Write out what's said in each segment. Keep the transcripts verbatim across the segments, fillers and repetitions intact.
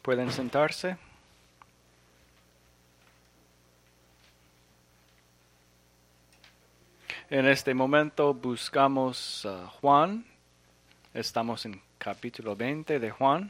Pueden sentarse. En este momento buscamos a Juan. Estamos en capítulo veinte de Juan.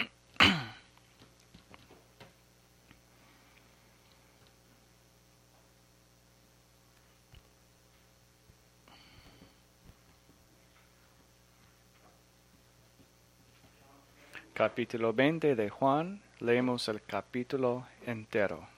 Capítulo veinte de Juan. Leemos el capítulo entero.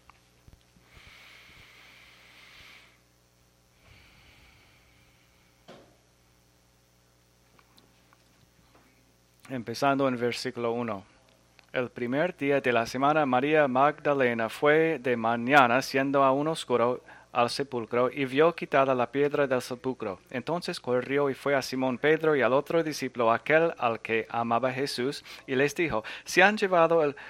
Empezando en versículo uno. El primer día de la semana, María Magdalena fue de mañana, siendo aún oscuro, al sepulcro, y vio quitada la piedra del sepulcro. Entonces corrió y fue a Simón Pedro y al otro discípulo, aquel al que amaba Jesús, y les dijo: Se han llevado el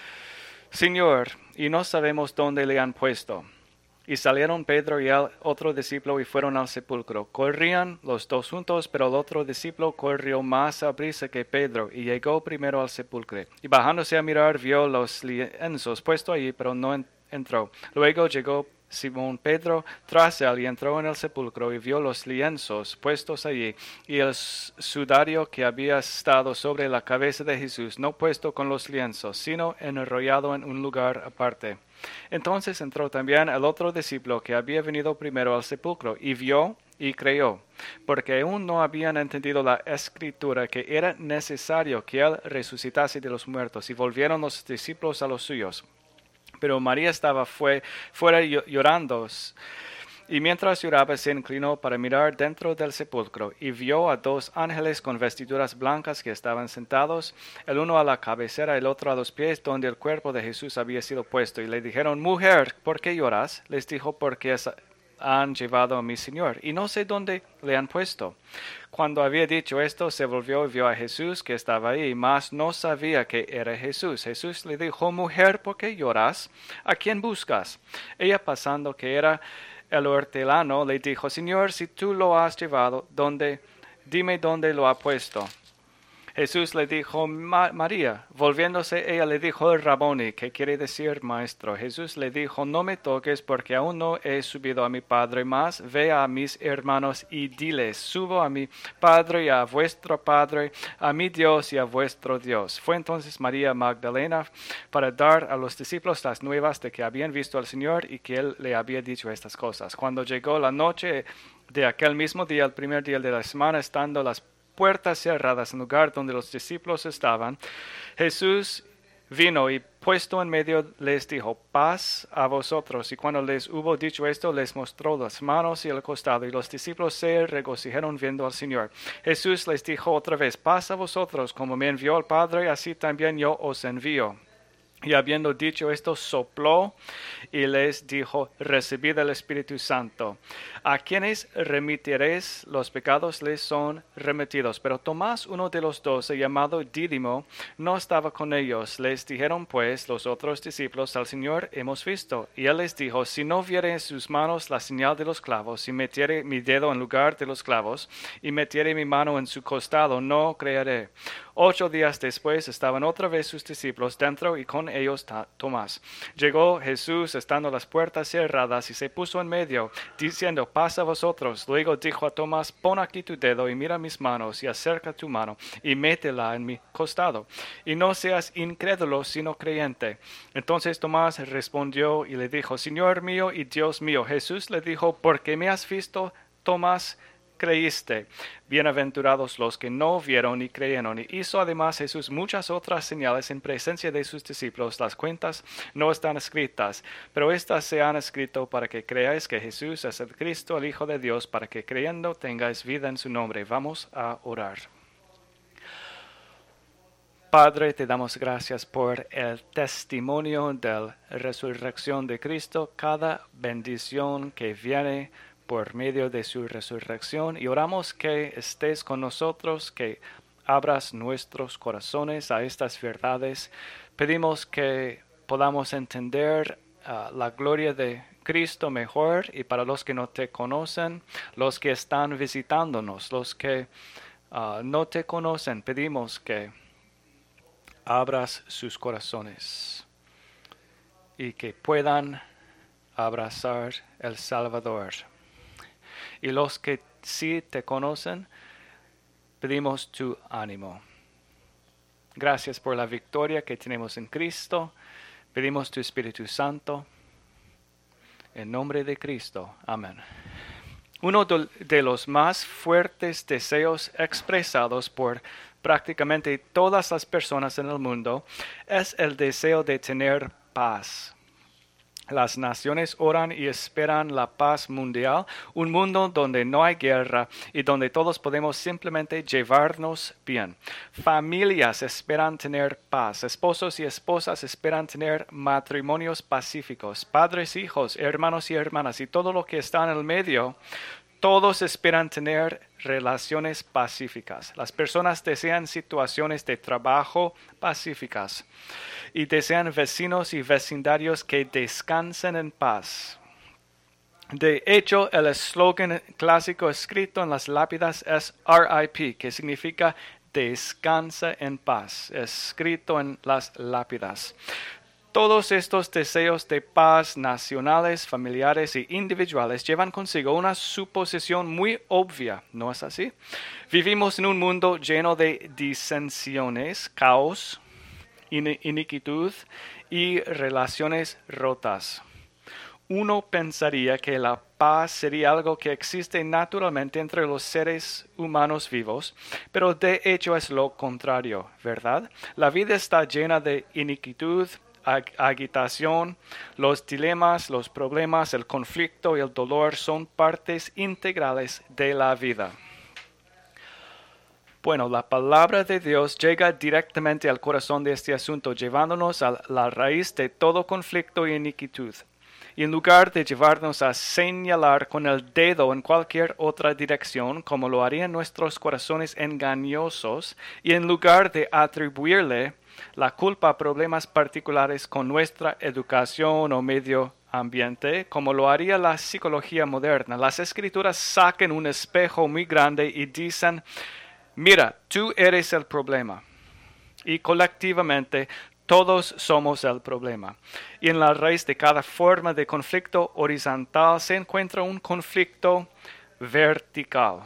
Señor, y no sabemos dónde le han puesto. Y salieron Pedro y el otro discípulo y fueron al sepulcro. Corrían los dos juntos, pero el otro discípulo corrió más a prisa que Pedro y llegó primero al sepulcro. Y bajándose a mirar, vio los lienzos puestos allí, pero no entró. Luego llegó Simón Pedro tras él y entró en el sepulcro y vio los lienzos puestos allí y el sudario que había estado sobre la cabeza de Jesús, no puesto con los lienzos, sino enrollado en un lugar aparte. Entonces entró también el otro discípulo que había venido primero al sepulcro y vio y creyó, porque aún no habían entendido la escritura que era necesario que él resucitase de los muertos, y volvieron los discípulos a los suyos. Pero María estaba fue, fuera llorando, y mientras lloraba se inclinó para mirar dentro del sepulcro, y vio a dos ángeles con vestiduras blancas que estaban sentados, el uno a la cabecera, el otro a los pies, donde el cuerpo de Jesús había sido puesto. Y le dijeron: Mujer, ¿por qué lloras? Les dijo: Porque han llevado a mi Señor, y no sé dónde le han puesto. Cuando había dicho esto, se volvió y vio a Jesús que estaba ahí, mas no sabía que era Jesús. Jesús le dijo: Mujer, ¿por qué lloras? ¿A quién buscas? Ella, pasando que era el hortelano, le dijo: Señor, si tú lo has llevado, ¿dónde? Dime dónde lo ha puesto. Jesús le dijo: Ma- María. Volviéndose ella le dijo: Raboni, que quiere decir maestro. Jesús le dijo: No me toques, porque aún no he subido a mi Padre, mas ve a mis hermanos y diles: Subo a mi Padre y a vuestro Padre, a mi Dios y a vuestro Dios. Fue entonces María Magdalena para dar a los discípulos las nuevas de que habían visto al Señor y que él le había dicho estas cosas. Cuando llegó la noche de aquel mismo día, el primer día de la semana, estando las puertas cerradas en el lugar donde los discípulos estaban, Jesús vino y puesto en medio les dijo: Paz a vosotros. Y cuando les hubo dicho esto, les mostró las manos y el costado, y los discípulos se regocijaron viendo al Señor. Jesús les dijo otra vez: Paz a vosotros, como me envió el Padre, así también yo os envío. Y habiendo dicho esto, sopló y les dijo: Recibid el Espíritu Santo. A quienes remitiréis los pecados les son remitidos. Pero Tomás, uno de los doce, llamado Dídimo, no estaba con ellos. Les dijeron pues los otros discípulos: Al Señor hemos visto. Y él les dijo: Si no viere en sus manos la señal de los clavos, y metiere mi dedo en lugar de los clavos, y metiere mi mano en su costado, no creeré. Ocho días después estaban otra vez sus discípulos dentro, y con ellos Tomás. Llegó Jesús estando las puertas cerradas y se puso en medio, diciendo: Paz a vosotros. Luego dijo a Tomás: Pon aquí tu dedo y mira mis manos, y acerca tu mano y métela en mi costado. Y no seas incrédulo, sino creyente. Entonces Tomás respondió y le dijo: Señor mío y Dios mío. Jesús le dijo: Porque me has visto, Tomás, creíste. Bienaventurados los que no vieron y creyeron. Y hizo además Jesús muchas otras señales en presencia de sus discípulos, las cuentas no están escritas, pero estas se han escrito para que creáis que Jesús es el Cristo, el Hijo de Dios, para que creyendo tengáis vida en su nombre. Vamos a orar. Padre, te damos gracias por el testimonio de la resurrección de Cristo, cada bendición que viene por medio de su resurrección, y oramos que estés con nosotros, que abras nuestros corazones a estas verdades. Pedimos que podamos entender uh, la gloria de Cristo mejor, y para los que no te conocen, los que están visitándonos, los que uh, no te conocen, pedimos que abras sus corazones y que puedan abrazar el Salvador. Y los que sí te conocen, pedimos tu ánimo. Gracias por la victoria que tenemos en Cristo. Pedimos tu Espíritu Santo. En nombre de Cristo. Amén. Uno de los más fuertes deseos expresados por prácticamente todas las personas en el mundo es el deseo de tener paz. Las naciones oran y esperan la paz mundial, un mundo donde no hay guerra y donde todos podemos simplemente llevarnos bien. Familias esperan tener paz, esposos y esposas esperan tener matrimonios pacíficos, padres, hijos, hermanos y hermanas y todo lo que está en el medio. Todos esperan tener relaciones pacíficas. Las personas desean situaciones de trabajo pacíficas y desean vecinos y vecindarios que descansen en paz. De hecho, el eslogan clásico escrito en las lápidas es R I P, que significa descansa en paz, escrito en las lápidas. Todos estos deseos de paz nacionales, familiares e individuales llevan consigo una suposición muy obvia, ¿no es así? Vivimos en un mundo lleno de disensiones, caos, iniquitud y relaciones rotas. Uno pensaría que la paz sería algo que existe naturalmente entre los seres humanos vivos, pero de hecho es lo contrario, ¿verdad? La vida está llena de iniquitud, agitación, los dilemas, los problemas, el conflicto y el dolor son partes integrales de la vida. Bueno, la palabra de Dios llega directamente al corazón de este asunto, llevándonos a la raíz de todo conflicto y iniquitud. Y en lugar de llevarnos a señalar con el dedo en cualquier otra dirección, como lo harían nuestros corazones engañosos, y en lugar de atribuirle la culpa a problemas particulares con nuestra educación o medio ambiente, como lo haría la psicología moderna, las escrituras sacan un espejo muy grande y dicen, mira, tú eres el problema. Y colectivamente, todos somos el problema. Y en la raíz de cada forma de conflicto horizontal se encuentra un conflicto vertical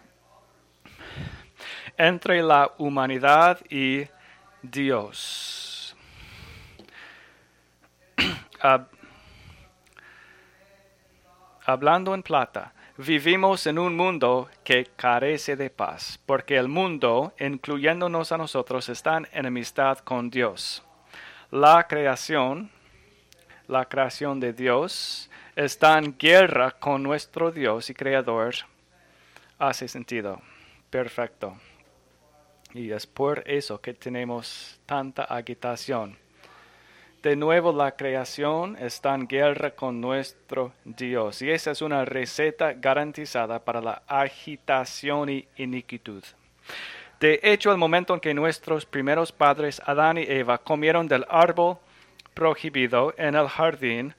entre la humanidad y Dios. Hab- Hablando en plata, vivimos en un mundo que carece de paz, porque el mundo, incluyéndonos a nosotros, está en enemistad con Dios. La creación, la creación de Dios, está en guerra con nuestro Dios y Creador. Hace sentido. Perfecto. Y es por eso que tenemos tanta agitación. De nuevo, la creación está en guerra con nuestro Dios. Y esa es una receta garantizada para la agitación y iniquitud. De hecho, el momento en que nuestros primeros padres, Adán y Eva, comieron del árbol prohibido en el jardín,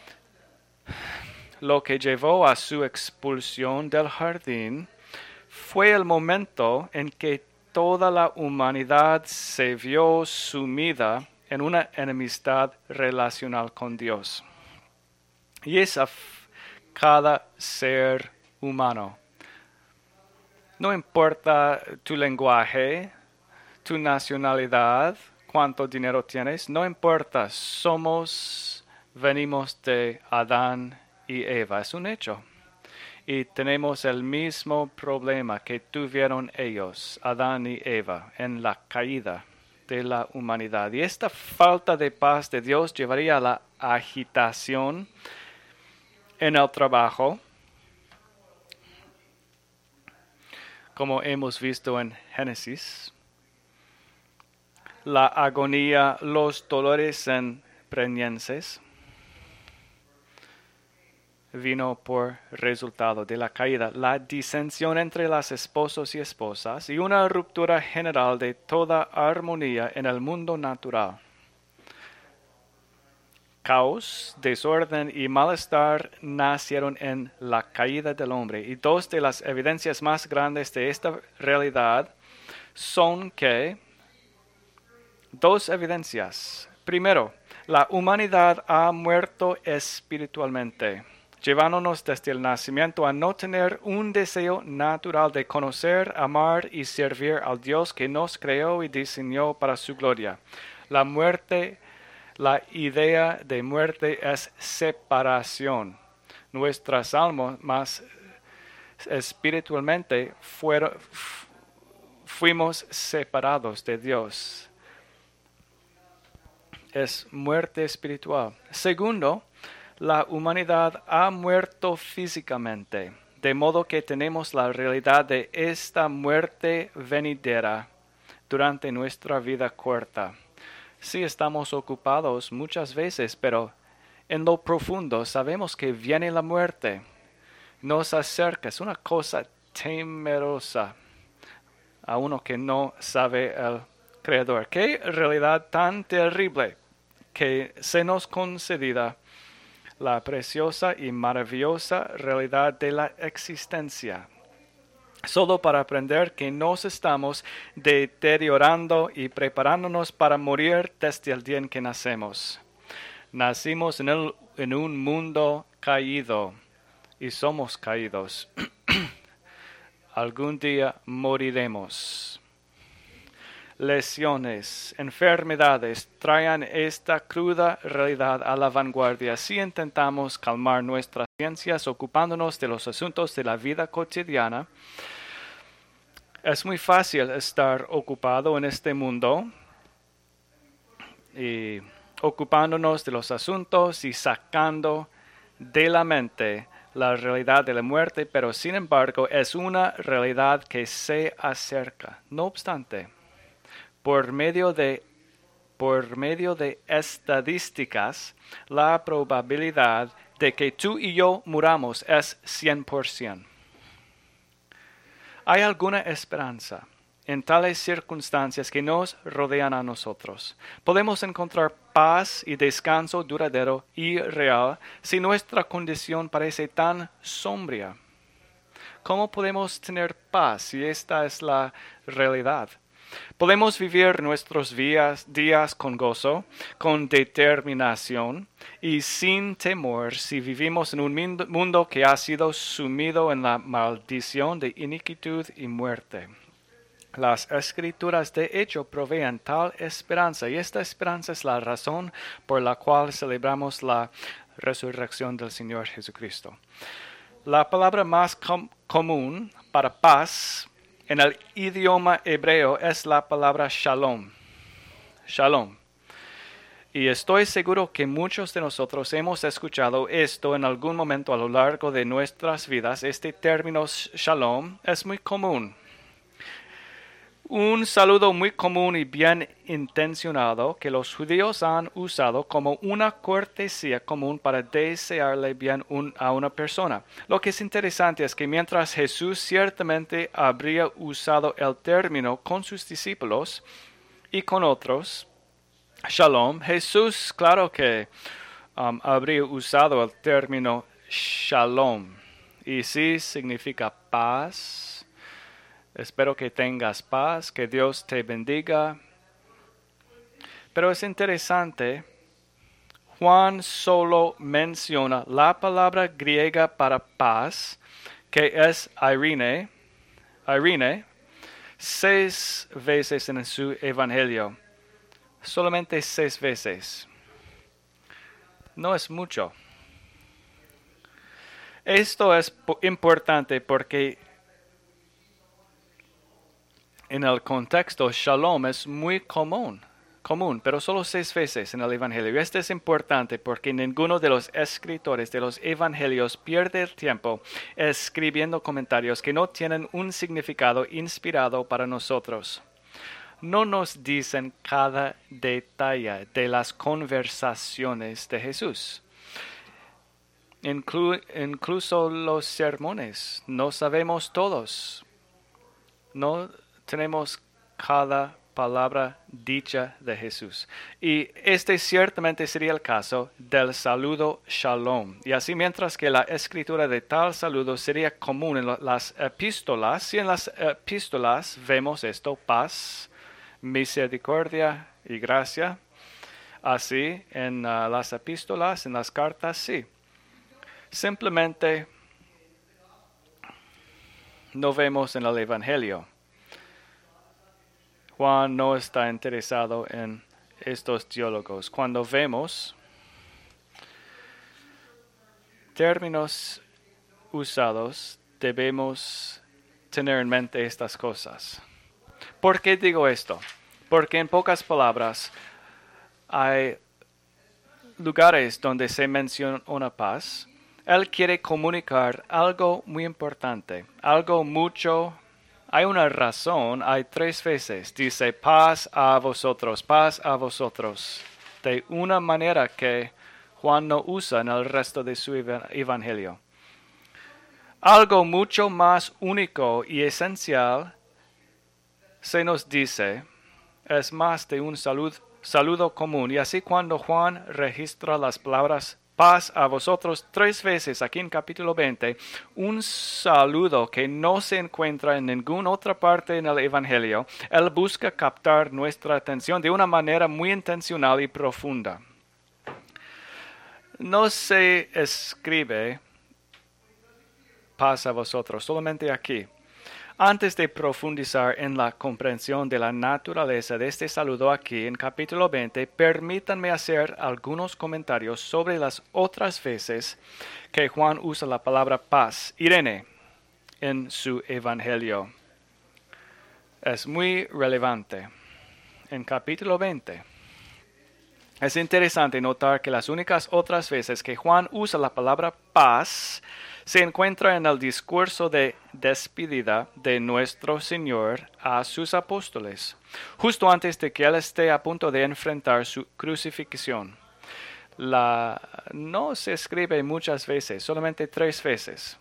lo que llevó a su expulsión del jardín, fue el momento en que toda la humanidad se vio sumida en una enemistad relacional con Dios. Y es a cada ser humano. No importa tu lenguaje, tu nacionalidad, cuánto dinero tienes, no importa, somos, venimos de Adán y Eva, es un hecho. Y tenemos el mismo problema que tuvieron ellos, Adán y Eva, en la caída de la humanidad. Y esta falta de paz de Dios llevaría a la agitación en el trabajo, como hemos visto en Génesis, la agonía, los dolores en preñeces, vino por resultado de la caída, la disensión entre las esposos y esposas y una ruptura general de toda armonía en el mundo natural. Caos, desorden y malestar nacieron en la caída del hombre, y dos de las evidencias más grandes de esta realidad son que Dos evidencias. Primero, la humanidad ha muerto espiritualmente, llevándonos desde el nacimiento a no tener un deseo natural de conocer, amar y servir al Dios que nos creó y diseñó para su gloria. La muerte, la idea de muerte es separación. Nuestras almas espiritualmente fueron, fuimos separados de Dios. Es muerte espiritual. Segundo, la humanidad ha muerto físicamente, de modo que tenemos la realidad de esta muerte venidera durante nuestra vida corta. Sí estamos ocupados muchas veces, pero en lo profundo sabemos que viene la muerte. Nos acerca, es una cosa temerosa a uno que no sabe el Creador. Qué realidad tan terrible que se nos concedida la preciosa y maravillosa realidad de la existencia, solo para aprender que nos estamos deteriorando y preparándonos para morir desde el día en que nacemos. Nacimos en, el, en un mundo caído y somos caídos. Algún día moriremos. Lesiones, enfermedades traen esta cruda realidad a la vanguardia si intentamos calmar nuestras ciencias ocupándonos de los asuntos de la vida cotidiana. Es muy fácil estar ocupado en este mundo y ocupándonos de los asuntos y sacando de la mente la realidad de la muerte, pero sin embargo es una realidad que se acerca. No obstante, Por medio de, por medio de estadísticas, la probabilidad de que tú y yo muramos es cien por ciento. ¿Hay alguna esperanza en tales circunstancias que nos rodean a nosotros? ¿Podemos encontrar paz y descanso duradero y real si nuestra condición parece tan sombría? ¿Cómo podemos tener paz si esta es la realidad? Podemos vivir nuestros días, días con gozo, con determinación y sin temor si vivimos en un mundo que ha sido sumido en la maldición de iniquidad y muerte. Las Escrituras de hecho proveen tal esperanza y esta esperanza es la razón por la cual celebramos la resurrección del Señor Jesucristo. La palabra más com- común para paz en el idioma hebreo es la palabra shalom. Shalom. Y estoy seguro que muchos de nosotros hemos escuchado esto en algún momento a lo largo de nuestras vidas. Este término shalom es muy común. Un saludo muy común y bien intencionado que los judíos han usado como una cortesía común para desearle bien un, a una persona. Lo que es interesante es que mientras Jesús ciertamente habría usado el término con sus discípulos y con otros, shalom, Jesús claro que um, habría usado el término shalom. Y sí significa paz. Espero que tengas paz, que Dios te bendiga. Pero es interesante, Juan solo menciona la palabra griega para paz, que es eirene, eirene, seis veces en su evangelio. Solamente seis veces. No es mucho. Esto es importante porque en el contexto, shalom es muy común, común, pero solo seis veces en el Evangelio. Esto es importante porque ninguno de los escritores de los Evangelios pierde el tiempo escribiendo comentarios que no tienen un significado inspirado para nosotros. No nos dicen cada detalle de las conversaciones de Jesús. Inclu- incluso los sermones, no sabemos todos. No tenemos cada palabra dicha de Jesús. Y este ciertamente sería el caso del saludo shalom. Y así mientras que la escritura de tal saludo sería común en las epístolas, y en las epístolas vemos esto, paz, misericordia y gracia. Así, en uh, las epístolas, en las cartas, sí. Simplemente no vemos en el Evangelio. Juan no está interesado en estos diálogos. Cuando vemos términos usados, debemos tener en mente estas cosas. ¿Por qué digo esto? Porque en pocas palabras, hay lugares donde se menciona una paz. Él quiere comunicar algo muy importante, algo mucho. Hay una razón, hay tres veces. Dice paz a vosotros, paz a vosotros. De una manera que Juan no usa en el resto de su evangelio. Algo mucho más único y esencial se nos dice, es más de un salud, saludo común. Y así cuando Juan registra las palabras paz a vosotros tres veces aquí en capítulo veinte, un saludo que no se encuentra en ninguna otra parte en el Evangelio, él busca captar nuestra atención de una manera muy intencional y profunda. No se escribe paz a vosotros, solamente aquí. Antes de profundizar en la comprensión de la naturaleza de este saludo aquí en capítulo veinte, permítanme hacer algunos comentarios sobre las otras veces que Juan usa la palabra paz, Irene, en su evangelio. Es muy relevante. En capítulo veinte, es interesante notar que las únicas otras veces que Juan usa la palabra paz se encuentra en el discurso de despedida de nuestro Señor a sus apóstoles, justo antes de que Él esté a punto de enfrentar su crucifixión. La, no se escribe muchas veces, solamente tres veces.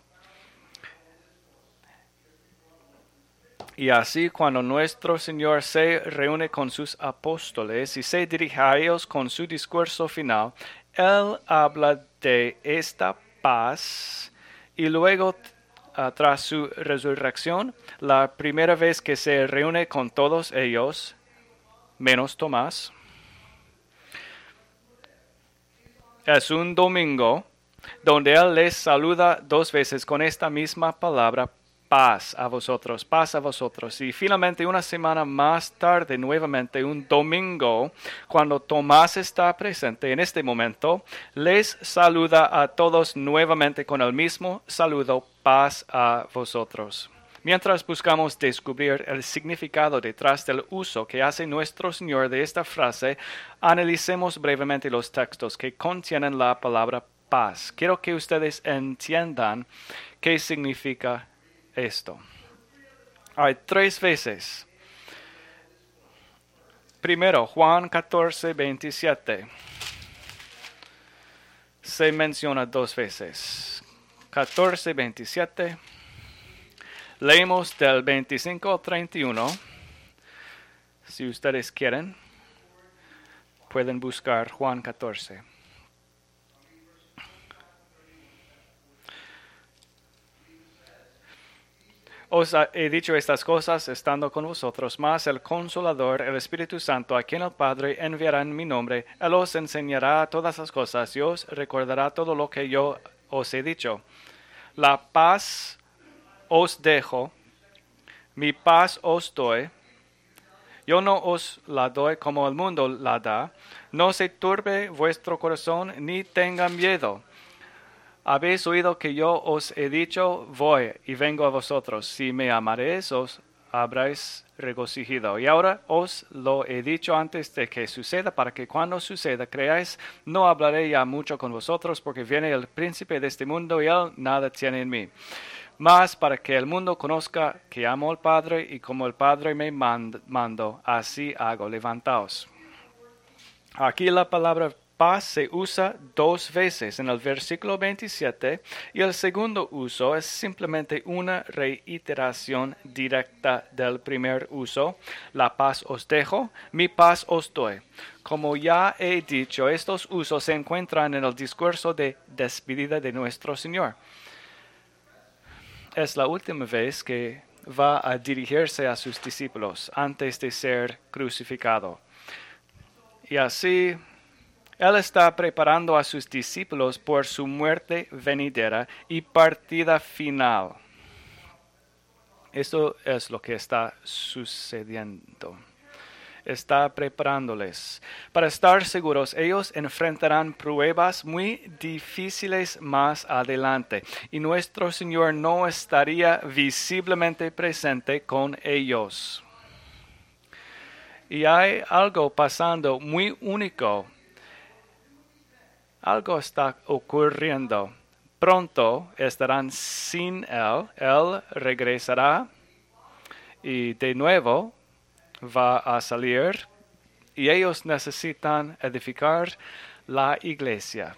Y así cuando nuestro Señor se reúne con sus apóstoles y se dirige a ellos con su discurso final, Él habla de esta paz. Y luego, uh, tras su resurrección, la primera vez que se reúne con todos ellos, menos Tomás, es un domingo donde Él les saluda dos veces con esta misma palabra, paz a vosotros, paz a vosotros. Y finalmente, una semana más tarde, nuevamente, un domingo, cuando Tomás está presente en este momento, les saluda a todos nuevamente con el mismo saludo, paz a vosotros. Mientras buscamos descubrir el significado detrás del uso que hace nuestro Señor de esta frase, analicemos brevemente los textos que contienen la palabra paz. Quiero que ustedes entiendan qué significa esto. Hay tres veces. Primero, Juan catorce, veintisiete. Se menciona dos veces. catorce, veintisiete. Leemos del veinticinco al treinta y uno. Si ustedes quieren, pueden buscar Juan catorce. Os he dicho estas cosas estando con vosotros, mas el Consolador, el Espíritu Santo, a quien el Padre enviará en mi nombre, Él os enseñará todas las cosas y os recordará todo lo que yo os he dicho. La paz os dejo, mi paz os doy. Yo no os la doy como el mundo la da. No se turbe vuestro corazón ni tenga miedo. Habéis oído que yo os he dicho, voy y vengo a vosotros. Si me amaréis, os habréis regocijado. Y ahora os lo he dicho antes de que suceda, para que cuando suceda creáis. No hablaré ya mucho con vosotros, porque viene el príncipe de este mundo y él nada tiene en mí. Mas para que el mundo conozca que amo al Padre y como el Padre me mand- mando, así hago. Levantaos. Aquí la palabra paz se usa dos veces en el versículo veintisiete y el segundo uso es simplemente una reiteración directa del primer uso. La paz os dejo, mi paz os doy. Como ya he dicho, estos usos se encuentran en el discurso de despedida de nuestro Señor. Es la última vez que va a dirigirse a sus discípulos antes de ser crucificado. Y así, Él está preparando a sus discípulos por su muerte venidera y partida final. Esto es lo que está sucediendo. Está preparándoles. Para estar seguros, ellos enfrentarán pruebas muy difíciles más adelante, y nuestro Señor no estaría visiblemente presente con ellos. Y hay algo pasando muy único. Algo está ocurriendo. Pronto estarán sin Él. Él regresará y de nuevo va a salir, y ellos necesitan edificar la iglesia,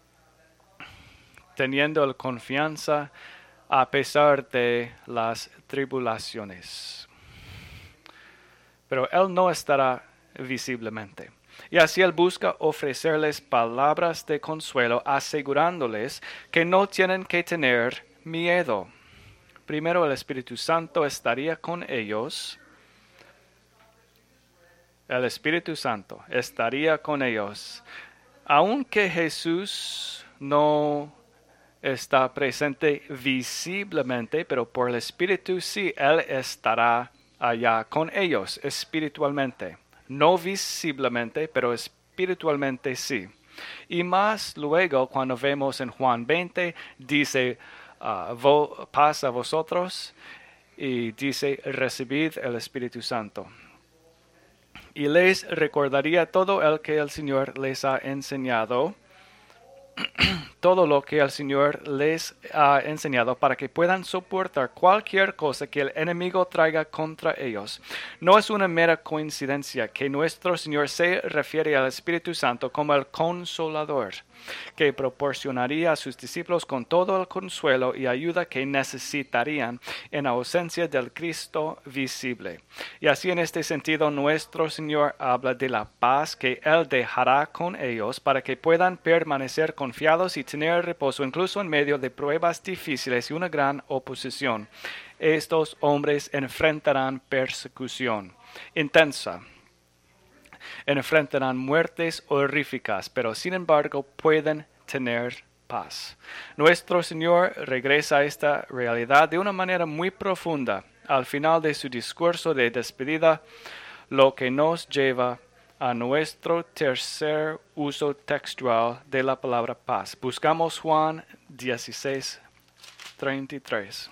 teniendo la confianza a pesar de las tribulaciones. Pero Él no estará visiblemente. Y así Él busca ofrecerles palabras de consuelo, asegurándoles que no tienen que tener miedo. Primero, el Espíritu Santo estaría con ellos. El Espíritu Santo estaría con ellos. Aunque Jesús no está presente visiblemente, pero por el Espíritu sí, Él estará allá con ellos espiritualmente. No visiblemente, pero espiritualmente sí. Y más luego, cuando vemos en Juan veinte, dice, uh, vo, paz a vosotros, y dice, recibid el Espíritu Santo. Y les recordaría todo el que el Señor les ha enseñado, todo lo que el Señor les ha enseñado, para que puedan soportar cualquier cosa que el enemigo traiga contra ellos. No es una mera coincidencia que nuestro Señor se refiere al Espíritu Santo como el Consolador, que proporcionaría a sus discípulos con todo el consuelo y ayuda que necesitarían en ausencia del Cristo visible. Y así, en este sentido, nuestro Señor habla de la paz que Él dejará con ellos para que puedan permanecer confiados y tener reposo incluso en medio de pruebas difíciles y una gran oposición. Estos hombres enfrentarán persecución intensa. Enfrentarán muertes horríficas, pero sin embargo pueden tener paz. Nuestro Señor regresa a esta realidad de una manera muy profunda al final de su discurso de despedida, lo que nos lleva a nuestro tercer uso textual de la palabra paz. Buscamos Juan dieciséis, treinta y tres.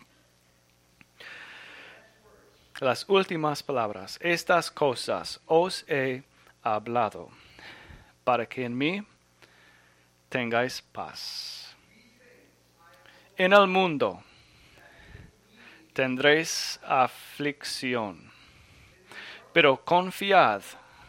Las últimas palabras. Estas cosas os he hablado, para que en mí tengáis paz. En el mundo tendréis aflicción, pero confiad,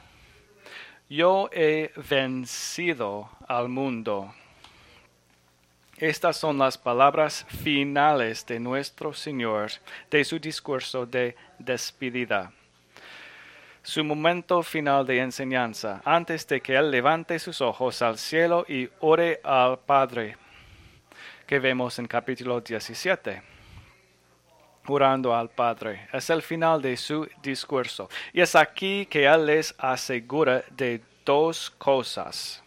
yo he vencido al mundo. Estas son las palabras finales de nuestro Señor, de su discurso de despedida. Su momento final de enseñanza, antes de que Él levante sus ojos al cielo y ore al Padre, que vemos en capítulo diecisiete. Orando al Padre. Es el final de su discurso. Y es aquí que Él les asegura de dos cosas.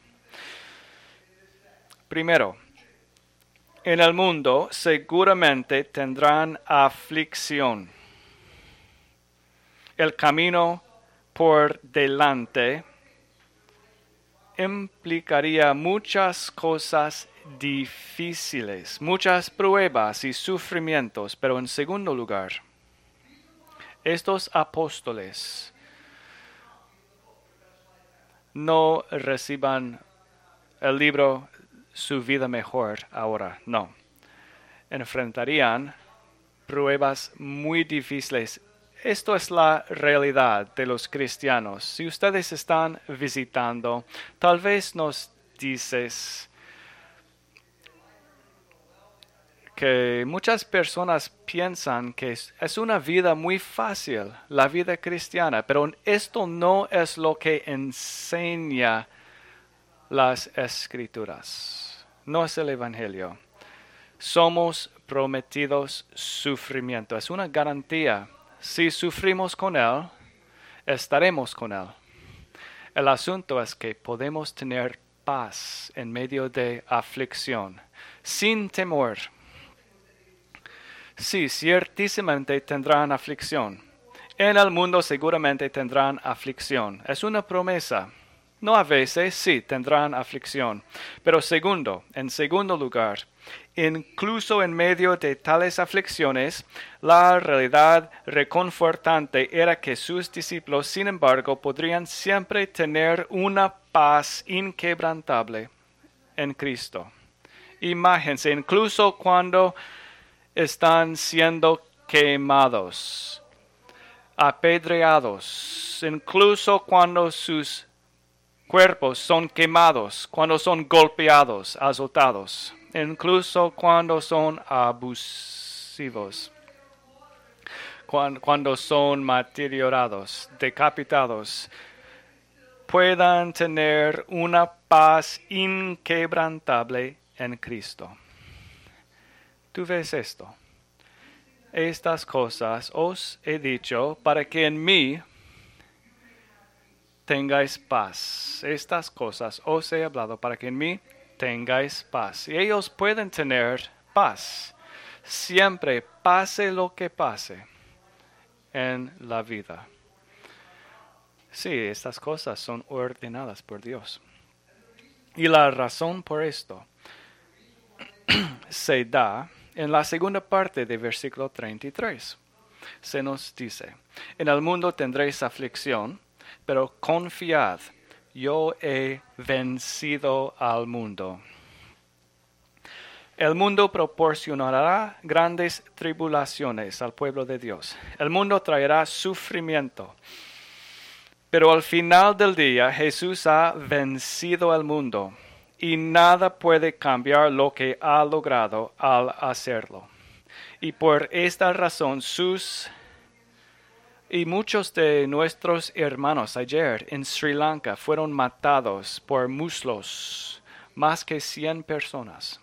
Primero, en el mundo seguramente tendrán aflicción. El camino por delante implicaría muchas cosas difíciles, muchas pruebas y sufrimientos, pero en segundo lugar, estos apóstoles no reciban el libro Su vida mejor ahora, no. Enfrentarían pruebas muy difíciles. Esto es la realidad de los cristianos. Si ustedes están visitando, tal vez nos dices que muchas personas piensan que es una vida muy fácil, la vida cristiana, pero esto no es lo que enseña las Escrituras. No es el Evangelio. somos prometidos sufrimiento. Es una garantía. Si sufrimos con Él, estaremos con Él. El asunto es que podemos tener paz en medio de aflicción, sin temor. Sí, ciertísimamente tendrán aflicción. En el mundo seguramente tendrán aflicción. Es una promesa. No a veces, sí, tendrán aflicción. Pero segundo, en segundo lugar, incluso en medio de tales aflicciones, la realidad reconfortante era que sus discípulos, sin embargo, podrían siempre tener una paz inquebrantable en Cristo. Imagínense, incluso cuando están siendo quemados, apedreados, incluso cuando sus cuerpos son quemados, cuando son golpeados, azotados, incluso cuando son abusivos, cuando, cuando son martirizados, decapitados, puedan tener una paz inquebrantable en Cristo. ¿Tú ves esto? Estas cosas os he dicho para que en mí tengáis paz. Estas cosas os he hablado para que en mí tengáis paz. Y ellos pueden tener paz. Siempre, pase lo que pase en la vida. Sí, estas cosas son ordenadas por Dios. Y la razón por esto se da en la segunda parte del versículo treinta y tres. Se nos dice, en el mundo tendréis aflicción, pero confiad, yo he vencido al mundo. El mundo proporcionará grandes tribulaciones al pueblo de Dios. El mundo traerá sufrimiento. Pero al final del día Jesús ha vencido al mundo y nada puede cambiar lo que ha logrado al hacerlo. Y por esta razón sus y muchos de nuestros hermanos ayer en Sri Lanka fueron matados por muslos, más que cien personas.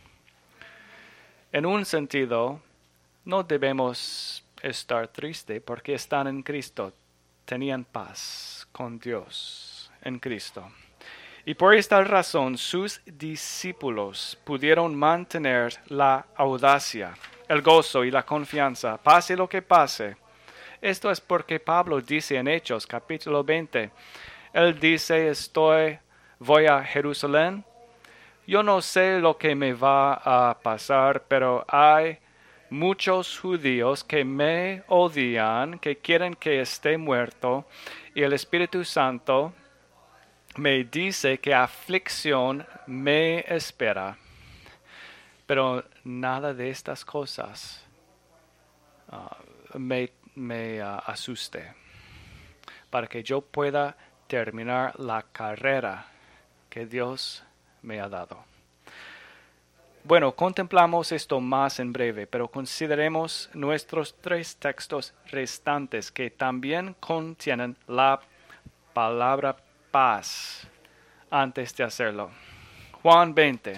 En un sentido, no debemos estar tristes porque están en Cristo. Tenían paz con Dios en Cristo. Y por esta razón sus discípulos pudieron mantener la audacia, el gozo y la confianza, pase lo que pase. Esto es porque Pablo dice en Hechos capítulo veinte, él dice, estoy, voy a Jerusalén, yo no sé lo que me va a pasar, pero hay muchos judíos que me odian, que quieren que esté muerto, y el Espíritu Santo me dice que aflicción me espera. Pero nada de estas cosas uh, me, me uh, asuste, para que yo pueda terminar la carrera que Dios me ha dado. Bueno, contemplamos esto más en breve, pero consideremos nuestros tres textos restantes que también contienen la palabra paz antes de hacerlo. Juan veinte.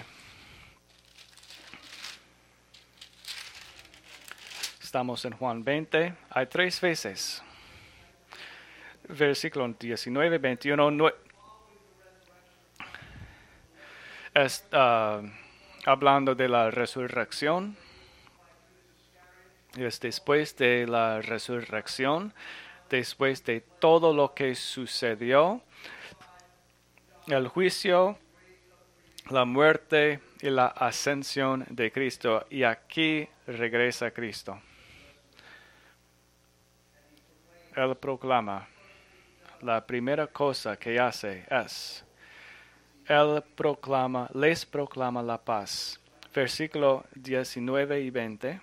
Estamos en Juan veinte. Hay tres veces. Versículo diecinueve, veintiuno. No, es, uh, hablando de la resurrección. Es después de la resurrección, después de todo lo que sucedió, el juicio, la muerte y la ascensión de Cristo. Y aquí regresa Cristo. Él proclama, la primera cosa que hace es, Él proclama, les proclama la paz. Versículo diecinueve y veinte.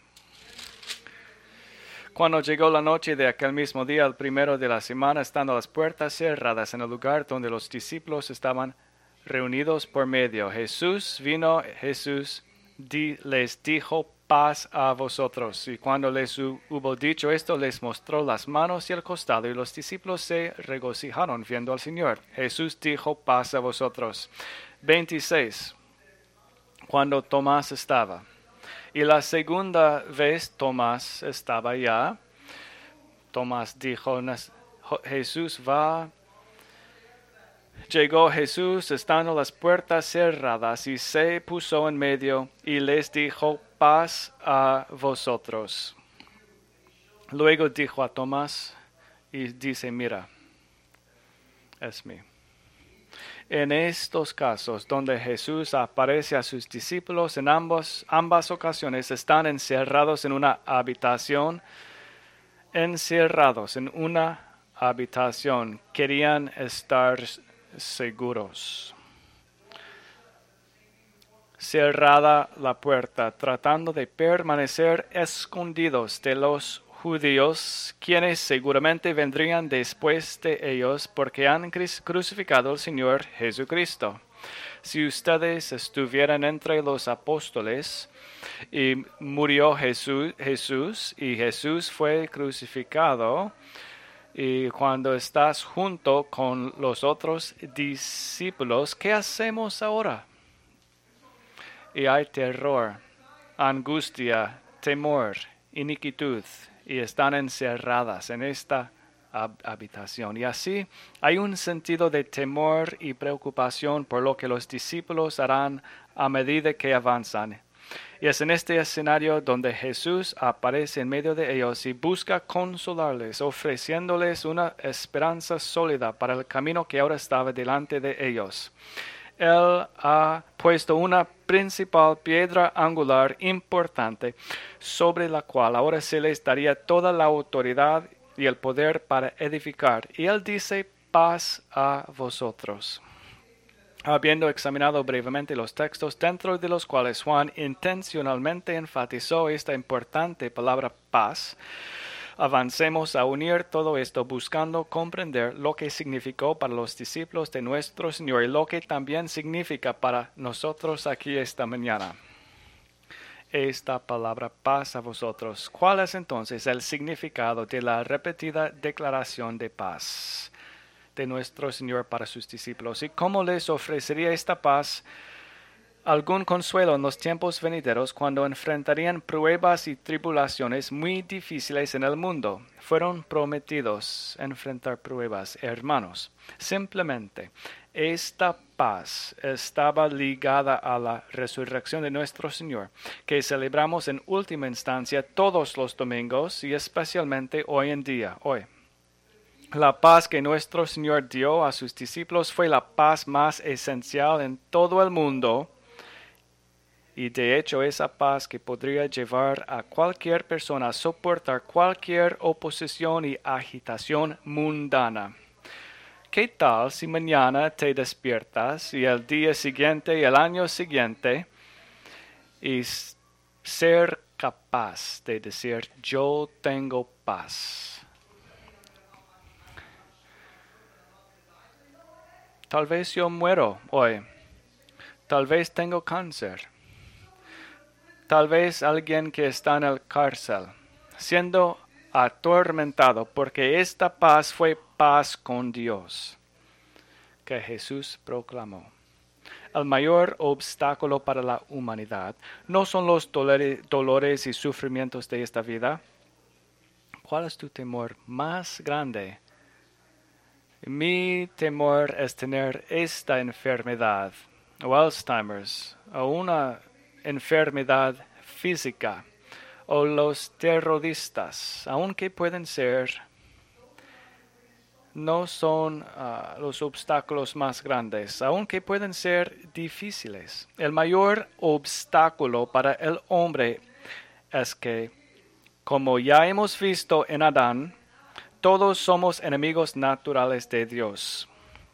Cuando llegó la noche de aquel mismo día, el primero de la semana, estando las puertas cerradas en el lugar donde los discípulos estaban reunidos por medio, Jesús vino, Jesús di, les dijo, paz a vosotros. Y cuando les hubo dicho esto, les mostró las manos y el costado, y los discípulos se regocijaron viendo al Señor. Jesús dijo, paz a vosotros. veintiséis. Cuando Tomás estaba Y la segunda vez Tomás estaba allá. Tomás dijo, Jesús va. Llegó Jesús estando las puertas cerradas y se puso en medio y les dijo, paz a vosotros. Luego dijo a Tomás y dice, mira, es mí. En estos casos donde Jesús aparece a sus discípulos en ambos, ambas ocasiones están encerrados en una habitación, encerrados en una habitación, querían estar seguros. Cerrada la puerta, tratando de permanecer escondidos de los judíos, quienes seguramente vendrían después de ellos porque han crucificado al Señor Jesucristo. Si ustedes estuvieran entre los apóstoles y murió Jesús, Jesús y Jesús fue crucificado, y cuando estás junto con los otros discípulos, ¿qué hacemos ahora? Y hay terror, angustia, temor, iniquitud, y están encerradas en esta habitación. Y así hay un sentido de temor y preocupación por lo que los discípulos harán a medida que avanzan. Y es en este escenario donde Jesús aparece en medio de ellos y busca consolarles, ofreciéndoles una esperanza sólida para el camino que ahora estaba delante de ellos. Él ha puesto una principal piedra angular importante sobre la cual ahora se les daría toda la autoridad y el poder para edificar. Y él dice, paz a vosotros. Habiendo examinado brevemente los textos dentro de los cuales Juan intencionalmente enfatizó esta importante palabra paz, avancemos a unir todo esto buscando comprender lo que significó para los discípulos de nuestro Señor y lo que también significa para nosotros aquí esta mañana. Esta palabra paz a vosotros. ¿Cuál es entonces el significado de la repetida declaración de paz de nuestro Señor para sus discípulos? ¿Y cómo les ofrecería esta paz algún consuelo en los tiempos venideros cuando enfrentarían pruebas y tribulaciones muy difíciles en el mundo? Fueron prometidos enfrentar pruebas, hermanos. Simplemente, esta paz estaba ligada a la resurrección de nuestro Señor, que celebramos en última instancia todos los domingos y especialmente hoy en día, hoy. La paz que nuestro Señor dio a sus discípulos fue la paz más esencial en todo el mundo. Y de hecho esa paz que podría llevar a cualquier persona a soportar cualquier oposición y agitación mundana. ¿Qué tal si mañana te despiertas y el día siguiente y el año siguiente y ser capaz de decir yo tengo paz? Tal vez yo muero hoy. Tal vez tengo cáncer. Tal vez alguien que está en el cárcel, siendo atormentado, porque esta paz fue paz con Dios, que Jesús proclamó. El mayor obstáculo para la humanidad no son los dolores y sufrimientos de esta vida. ¿Cuál es tu temor más grande? Mi temor es tener esta enfermedad, o Alzheimer's, o una enfermedad física, o los terroristas, aunque pueden ser, no son uh, los obstáculos más grandes, aunque pueden ser difíciles. El mayor obstáculo para el hombre es que, como ya hemos visto en Adán, todos somos enemigos naturales de Dios.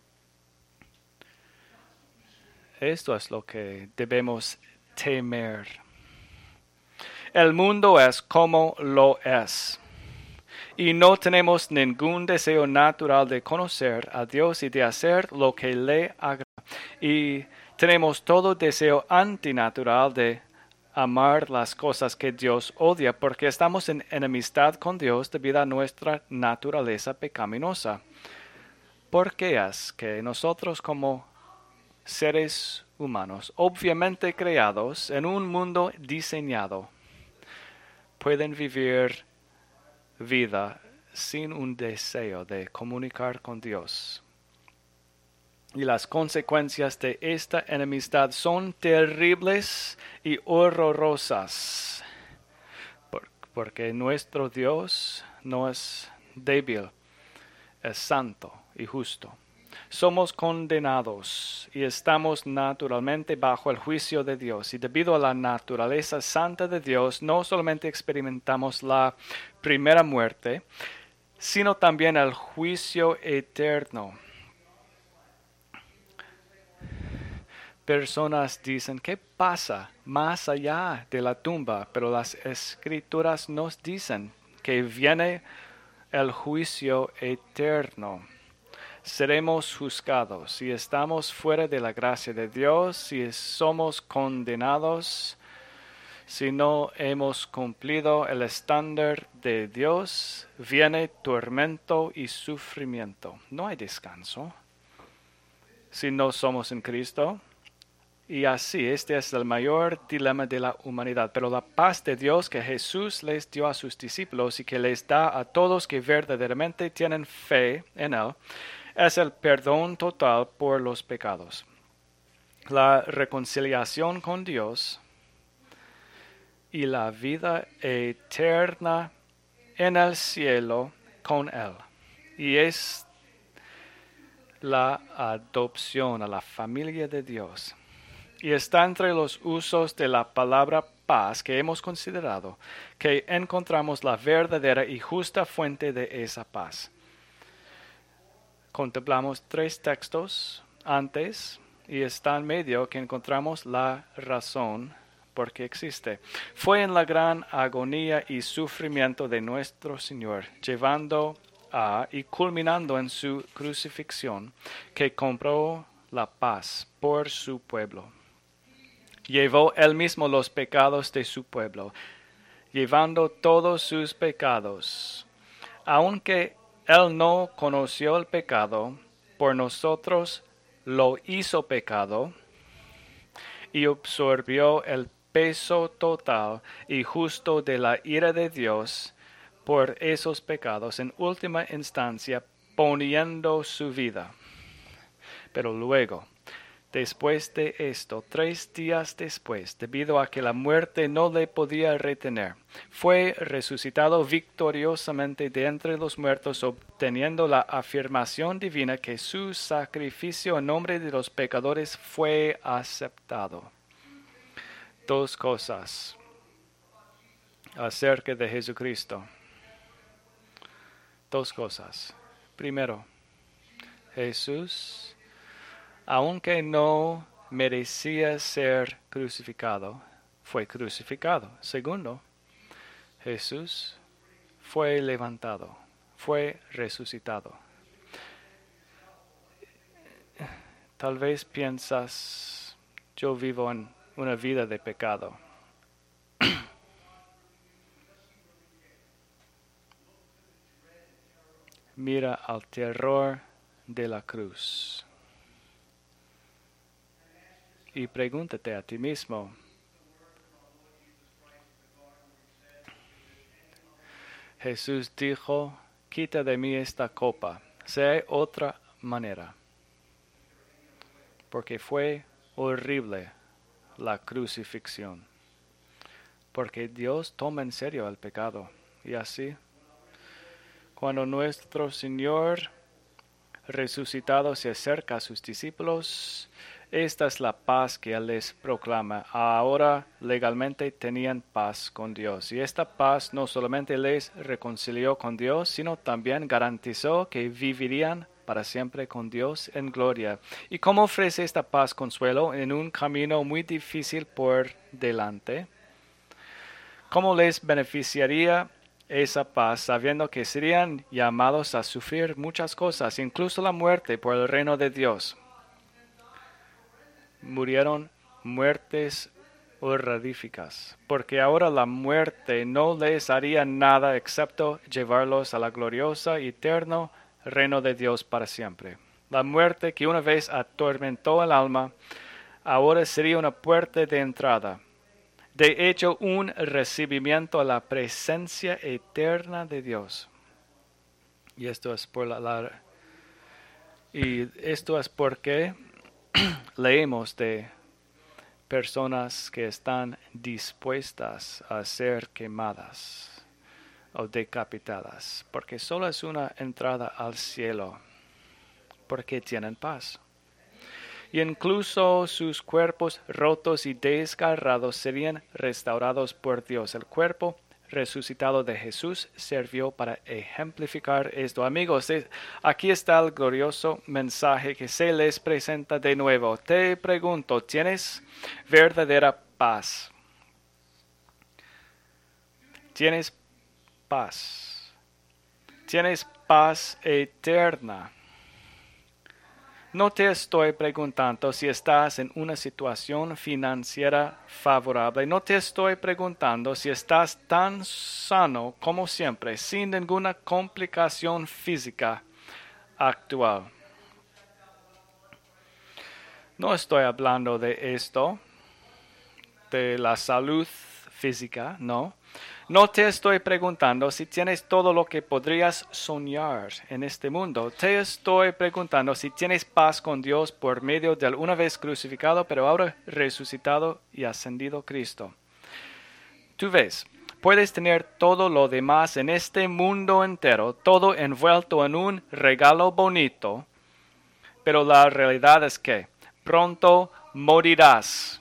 Esto es lo que debemos temer. El mundo es como lo es. Y no tenemos ningún deseo natural de conocer a Dios y de hacer lo que le agrada. Y tenemos todo deseo antinatural de amar las cosas que Dios odia, porque estamos en enemistad con Dios debido a nuestra naturaleza pecaminosa. ¿Por qué es que nosotros como seres humanos, obviamente creados en un mundo diseñado, pueden vivir vida sin un deseo de comunicar con Dios. Y las consecuencias de esta enemistad son terribles y horrorosas, porque nuestro Dios no es débil, es santo y justo. Somos condenados y estamos naturalmente bajo el juicio de Dios. Y debido a la naturaleza santa de Dios, no solamente experimentamos la primera muerte, sino también el juicio eterno. Personas dicen, ¿qué pasa más allá de la tumba? Pero las Escrituras nos dicen que viene el juicio eterno. Seremos juzgados si estamos fuera de la gracia de Dios, si somos condenados, si no hemos cumplido el estándar de Dios, viene tormento y sufrimiento. No hay descanso si no somos en Cristo. Y así, este es el mayor dilema de la humanidad. Pero la paz de Dios que Jesús les dio a sus discípulos y que les da a todos que verdaderamente tienen fe en Él, es el perdón total por los pecados, la reconciliación con Dios y la vida eterna en el cielo con Él. Y es la adopción a la familia de Dios. Y está entre los usos de la palabra paz que hemos considerado que encontramos la verdadera y justa fuente de esa paz. Contemplamos tres textos antes y está en medio que encontramos la razón por qué existe. Fue en la gran agonía y sufrimiento de nuestro Señor, llevando a y culminando en su crucifixión, que compró la paz por su pueblo. Llevó él mismo los pecados de su pueblo, llevando todos sus pecados. Aunque él no conoció el pecado, por nosotros lo hizo pecado y absorbió el peso total y justo de la ira de Dios por esos pecados, en última instancia poniendo su vida. Pero luego, después de esto, tres días después, debido a que la muerte no le podía retener, fue resucitado victoriosamente de entre los muertos, obteniendo la afirmación divina que su sacrificio en nombre de los pecadores fue aceptado. Dos cosas acerca de Jesucristo. Dos cosas. Primero, Jesús, aunque no merecía ser crucificado, fue crucificado. Segundo, Jesús fue levantado, fue resucitado. Tal vez piensas, yo vivo en una vida de pecado. Mira al terror de la cruz. Y pregúntate a ti mismo, Jesús dijo, quita de mí esta copa, sea otra manera, porque fue horrible la crucifixión, porque Dios toma en serio el pecado, y así, cuando nuestro Señor resucitado se acerca a sus discípulos, esta es la paz que Él les proclama. Ahora legalmente tenían paz con Dios. Y esta paz no solamente les reconcilió con Dios, sino también garantizó que vivirían para siempre con Dios en gloria. ¿Y cómo ofrece esta paz consuelo en un camino muy difícil por delante? ¿Cómo les beneficiaría esa paz sabiendo que serían llamados a sufrir muchas cosas, incluso la muerte por el reino de Dios? Murieron muertes horroríficas, porque ahora la muerte no les haría nada excepto llevarlos a la gloriosa y eterno reino de Dios para siempre. La muerte que una vez atormentó el alma, ahora sería una puerta de entrada. De hecho, un recibimiento a la presencia eterna de Dios. Y esto es por la, la y esto es porque leemos de personas que están dispuestas a ser quemadas o decapitadas, porque solo es una entrada al cielo, porque tienen paz. Y incluso sus cuerpos rotos y desgarrados serían restaurados por Dios. El cuerpo resucitado de Jesús sirvió para ejemplificar esto. Amigos, aquí está el glorioso mensaje que se les presenta de nuevo. Te pregunto, ¿tienes verdadera paz? ¿Tienes paz? ¿Tienes paz eterna? No te estoy preguntando si estás en una situación financiera favorable. No te estoy preguntando si estás tan sano como siempre, sin ninguna complicación física actual. No estoy hablando de esto, de la salud física, no. No te estoy preguntando si tienes todo lo que podrías soñar en este mundo. Te estoy preguntando si tienes paz con Dios por medio del una vez crucificado, pero ahora resucitado y ascendido Cristo. Tú ves, puedes tener todo lo demás en este mundo entero, todo envuelto en un regalo bonito, pero la realidad es que pronto morirás.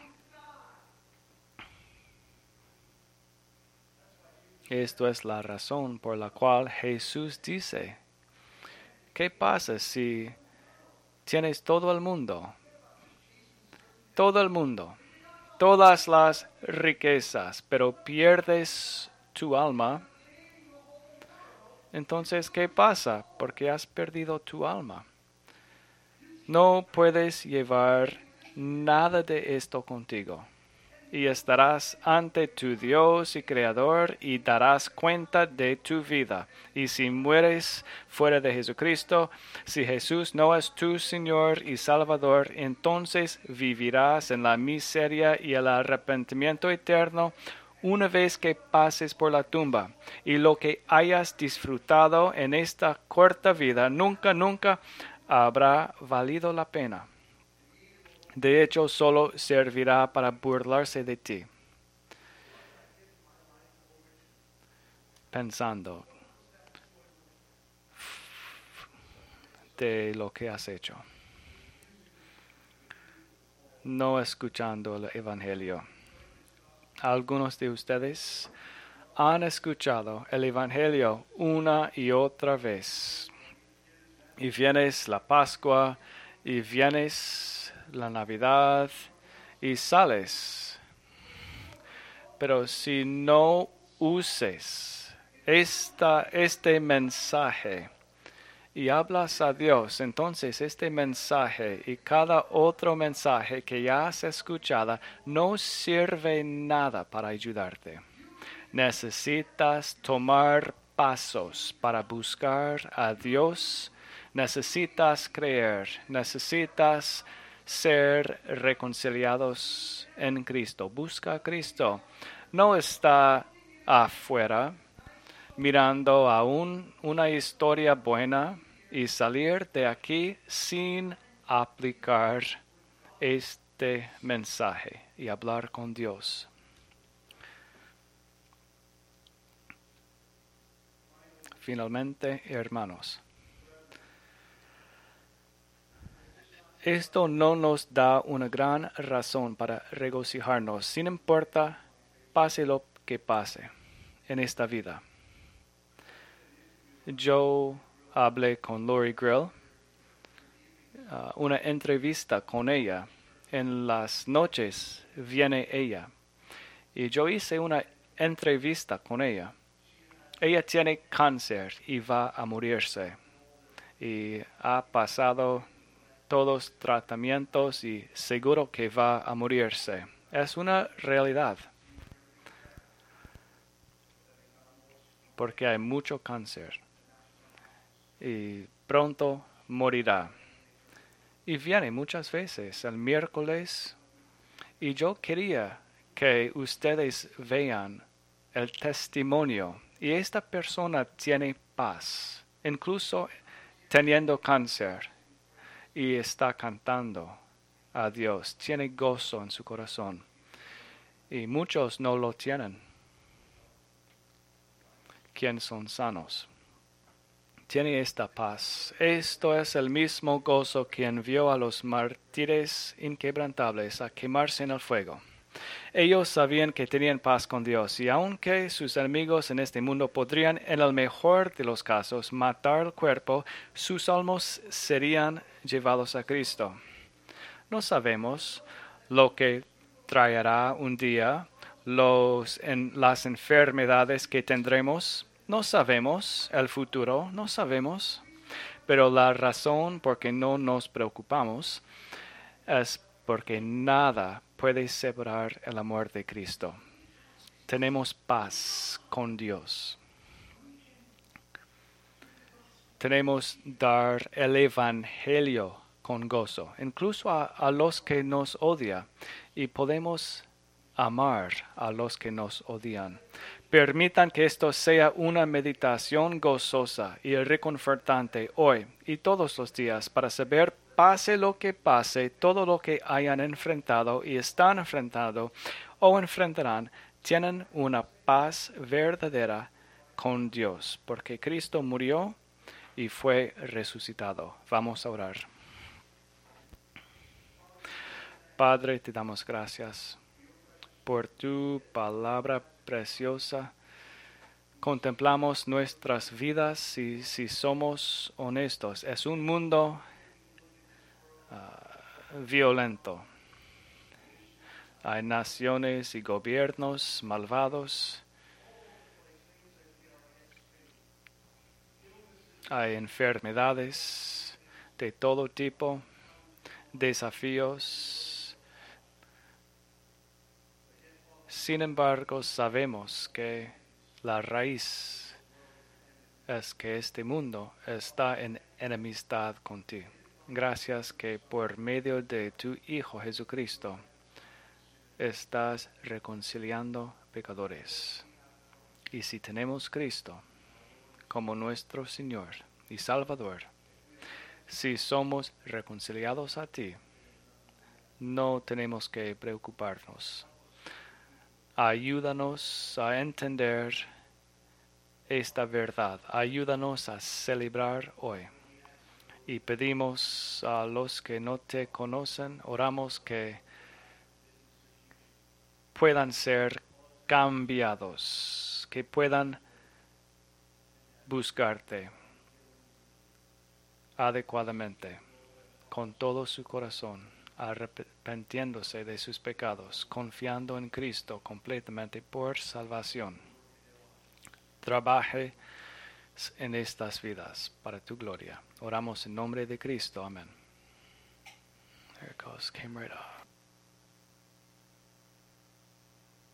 Esto es la razón por la cual Jesús dice, ¿qué pasa si tienes todo el mundo? Todo el mundo, todas las riquezas, pero pierdes tu alma. Entonces, ¿qué pasa? Porque has perdido tu alma. No puedes llevar nada de esto contigo. Y estarás ante tu Dios y Creador y darás cuenta de tu vida. Y si mueres fuera de Jesucristo, si Jesús no es tu Señor y Salvador, entonces vivirás en la miseria y el arrepentimiento eterno una vez que pases por la tumba. Y lo que hayas disfrutado en esta corta vida nunca, nunca habrá valido la pena. De hecho, solo servirá para burlarse de ti. Pensando de lo que has hecho. No escuchando el Evangelio. Algunos de ustedes han escuchado el Evangelio una y otra vez. Y vienes la Pascua, y vienes la Navidad, y sales. Pero si no uses esta, este mensaje y hablas a Dios, entonces este mensaje y cada otro mensaje que ya has escuchado no sirve nada para ayudarte. Necesitas tomar pasos para buscar a Dios. Necesitas creer. Necesitas ser reconciliados en Cristo. Busca a Cristo. No está afuera mirando a un, una historia buena y salir de aquí sin aplicar este mensaje y hablar con Dios. Finalmente, hermanos, esto no nos da una gran razón para regocijarnos, sin importar pase lo que pase en esta vida. Yo hablé con Lori Grill, uh, una entrevista con ella. En las noches viene ella y yo hice una entrevista con ella. Ella tiene cáncer y va a morirse y ha pasado todos tratamientos y seguro que va a morirse. Es una realidad. Porque hay mucho cáncer. Y pronto morirá. y viene muchas veces el miércoles, y yo quería que ustedes vean el testimonio, y esta persona tiene paz, incluso teniendo cáncer, y está cantando a Dios, tiene gozo en su corazón, y muchos no lo tienen, quien son sanos. Tiene esta paz. Esto es el mismo gozo que envió a los mártires inquebrantables a quemarse en el fuego. Ellos sabían que tenían paz con Dios, y aunque sus enemigos en este mundo podrían, en el mejor de los casos, matar el cuerpo, sus almas serían llevados a Cristo. No sabemos lo que traerá un día, los, en, las enfermedades que tendremos. No sabemos el futuro, no sabemos, pero la razón por que no nos preocupamos es porque nada puede separar el amor de Cristo. Tenemos paz con Dios. Tenemos dar el Evangelio con gozo, incluso a, a los que nos odian, y podemos amar a los que nos odian. Permitan que esto sea una meditación gozosa y reconfortante hoy y todos los días para saber, pase lo que pase, todo lo que hayan enfrentado y están enfrentando o enfrentarán, tienen una paz verdadera con Dios, porque Cristo murió y fue resucitado. Vamos a orar. Padre, te damos gracias por tu palabra preciosa. Contemplamos nuestras vidas y si somos honestos, es un mundo uh, violento. Hay naciones y gobiernos malvados. Hay enfermedades de todo tipo, desafíos. Sin embargo, sabemos que la raíz es que este mundo está en enemistad contigo. Gracias que por medio de tu Hijo Jesucristo estás reconciliando pecadores. Y si tenemos Cristo como nuestro Señor y Salvador, si somos reconciliados a ti, no tenemos que preocuparnos. Ayúdanos a entender esta verdad. Ayúdanos a celebrar hoy. Y pedimos a los que no te conocen, oramos que puedan ser cambiados, que puedan buscarte adecuadamente, con todo su corazón, arrepintiéndose de sus pecados, confiando en Cristo completamente por salvación. Trabaje en estas vidas para tu gloria. Oramos en nombre de Cristo. Amén. There it goes. Came right off.